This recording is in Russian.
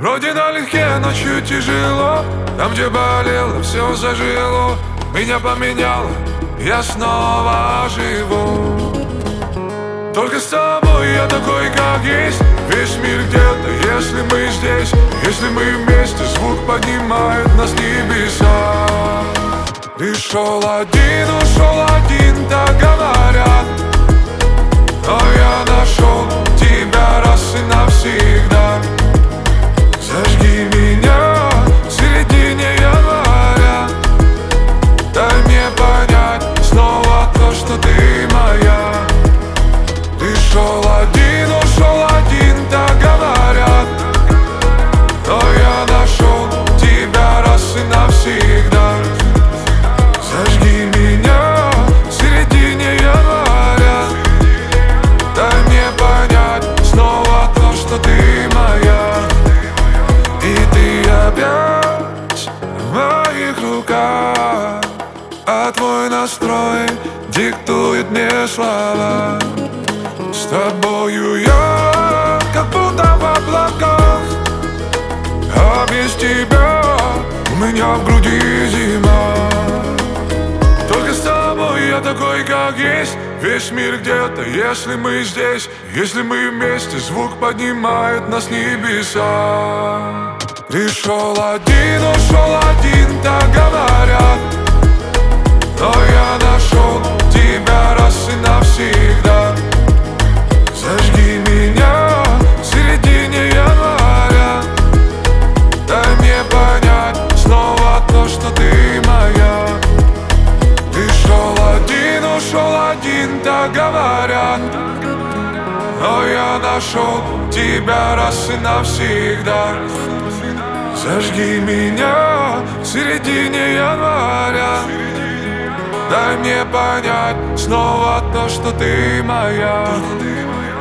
Вроде налегке, ночью тяжело. Там, где болело, все зажило. Меня поменяло, я снова живу. Только с тобой я такой, как есть. Весь мир где-то, если мы здесь. Если мы вместе, звук поднимает нас в небеса. Пришел один, ушел один, так говорят. Но я нашел тебя раз и навсегда. Зажги меня в середине января. Дай мне понять снова то, что ты моя. Пришел один, ушел один, так говорят. Но я нашел тебя раз и навсегда. Зажги меня в середине января. Дай мне понять снова то, что ты моя. И ты опять в моих руках, а твой настрой диктует мне слова. С тобою я как будто в облаках, а без тебя у меня в груди зима. Только с тобой я такой, как есть. Весь мир где-то, если мы здесь. Если мы вместе, звук поднимает нас в небеса. Пришел один, ушел один, так говорят. Но я нашел тебя раз и навсегда. Зажги меня в середине января. Дай мне понять снова то, что ты моя. Пришел один, ушел один, так говорят. Но я нашел тебя раз и навсегда. Зажги меня в середине января. Дай мне понять снова то, что ты моя.